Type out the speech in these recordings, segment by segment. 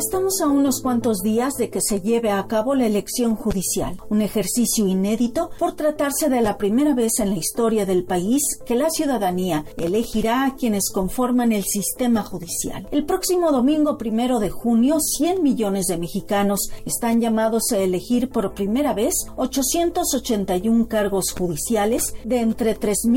Estamos a unos cuantos días de que se lleve a cabo la elección judicial, un ejercicio inédito por tratarse de la primera vez en la historia del país que la ciudadanía elegirá a quienes conforman el sistema judicial. El próximo domingo 1 de junio, 100 millones de mexicanos están llamados a elegir por primera vez 881 cargos judiciales de entre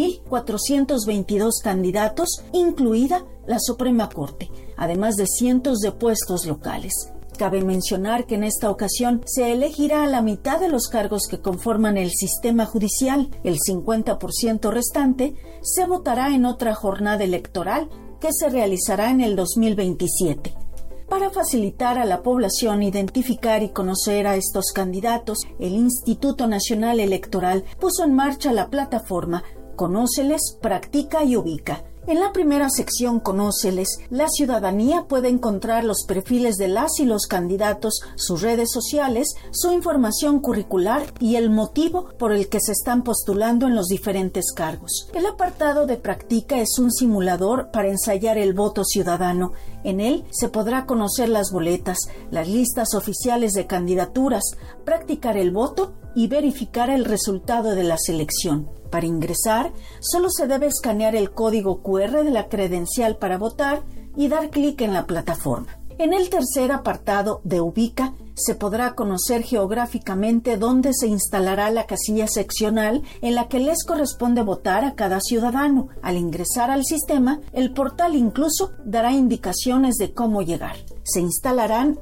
3.422 candidatos, incluida la Suprema Corte, además de cientos de puestos locales. Cabe mencionar que en esta ocasión se elegirá a la mitad de los cargos que conforman el sistema judicial. El 50% restante se votará en otra jornada electoral que se realizará en el 2027. Para facilitar a la población identificar y conocer a estos candidatos, el Instituto Nacional Electoral puso en marcha la plataforma Conóceles, Practica y Ubica. En la primera sección Conóceles, la ciudadanía puede encontrar los perfiles de las y los candidatos, sus redes sociales, su información curricular y el motivo por el que se están postulando en los diferentes cargos. El apartado de Practica es un simulador para ensayar el voto ciudadano. En él se podrá conocer las boletas, las listas oficiales de candidaturas, practicar el voto y verificar el resultado de la selección. Para ingresar, solo se debe escanear el código QR de la credencial para votar y dar clic en la plataforma. En el tercer apartado de Ubica, se podrá conocer geográficamente dónde se instalará la casilla seccional en la que les corresponde votar a cada ciudadano. Al ingresar al sistema, el portal incluso dará indicaciones de cómo llegar. Se instalarán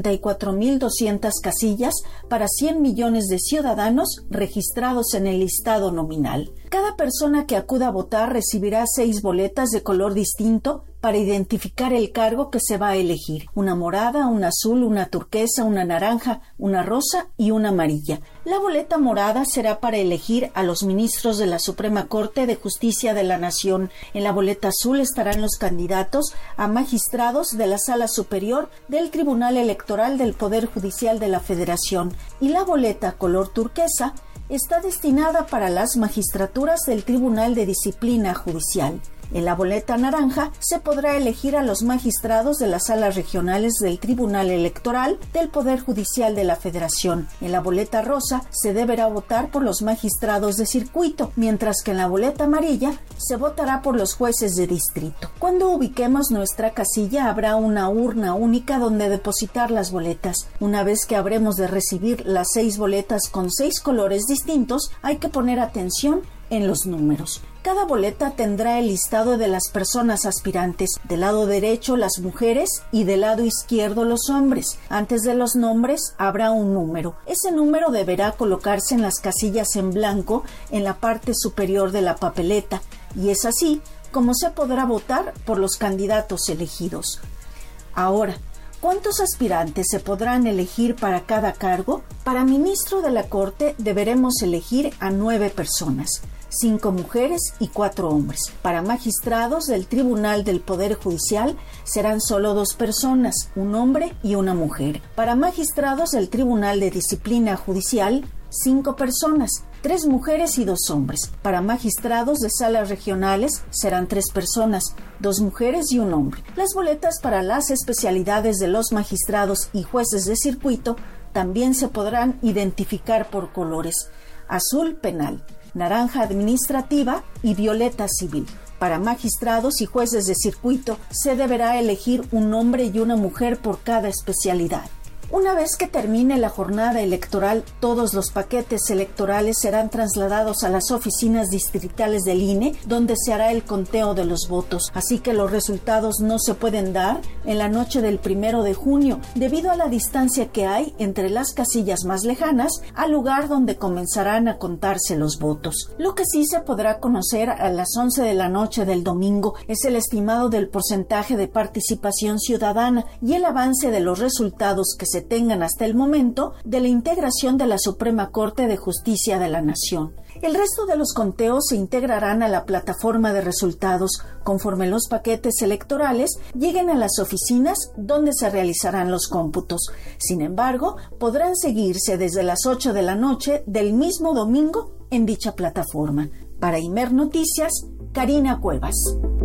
84.200 casillas para 100 millones de ciudadanos registrados en el listado nominal. Cada persona que acuda a votar recibirá 6 boletas de color distinto para identificar el cargo que se va a elegir. Una morada, una azul, una turquesa, una naranja, una rosa y una amarilla. La boleta morada será para elegir a los ministros de la Suprema Corte de Justicia de la Nación. En la boleta azul estarán los candidatos a magistrados de la Sala Superior del Tribunal Electoral del Poder Judicial de la Federación. Y la boleta color turquesa está destinada para las magistraturas del Tribunal de Disciplina Judicial. En la boleta naranja se podrá elegir a los magistrados de las salas regionales del Tribunal Electoral del Poder Judicial de la Federación. En la boleta rosa se deberá votar por los magistrados de circuito, mientras que en la boleta amarilla se votará por los jueces de distrito. Cuando ubiquemos nuestra casilla habrá una urna única donde depositar las boletas. Una vez que habremos de recibir las 6 boletas con 6 colores distintos, hay que poner atención en los números. Cada boleta tendrá el listado de las personas aspirantes. Del lado derecho las mujeres y del lado izquierdo los hombres. Antes de los nombres habrá un número. Ese número deberá colocarse en las casillas en blanco en la parte superior de la papeleta, y es así como se podrá votar por los candidatos elegidos. Ahora, ¿cuántos aspirantes se podrán elegir para cada cargo? Para ministro de la Corte deberemos elegir a 9 personas. 5 mujeres y 4 hombres. Para magistrados del Tribunal del Poder Judicial serán solo 2 personas, un hombre y una mujer. Para magistrados del Tribunal de Disciplina Judicial, 5 personas, 3 mujeres y 2 hombres. Para magistrados de salas regionales serán 3 personas, 2 mujeres y un hombre. Las boletas para las especialidades de los magistrados y jueces de circuito también se podrán identificar por colores: azul penal, naranja administrativa y violeta civil. Para magistrados y jueces de circuito se deberá elegir un hombre y una mujer por cada especialidad. Una vez que termine la jornada electoral, todos los paquetes electorales serán trasladados a las oficinas distritales del INE, donde se hará el conteo de los votos. Así que los resultados no se pueden dar en la noche del 1 de junio, debido a la distancia que hay entre las casillas más lejanas al lugar donde comenzarán a contarse los votos. Lo que sí se podrá conocer a las 11 de la noche del domingo es el estimado del porcentaje de participación ciudadana y el avance de los resultados que se tengan hasta el momento de la integración de la Suprema Corte de Justicia de la Nación. El resto de los conteos se integrarán a la plataforma de resultados conforme los paquetes electorales lleguen a las oficinas donde se realizarán los cómputos. Sin embargo, podrán seguirse desde las 8 de la noche del mismo domingo en dicha plataforma. Para Imer Noticias, Karina Cuevas.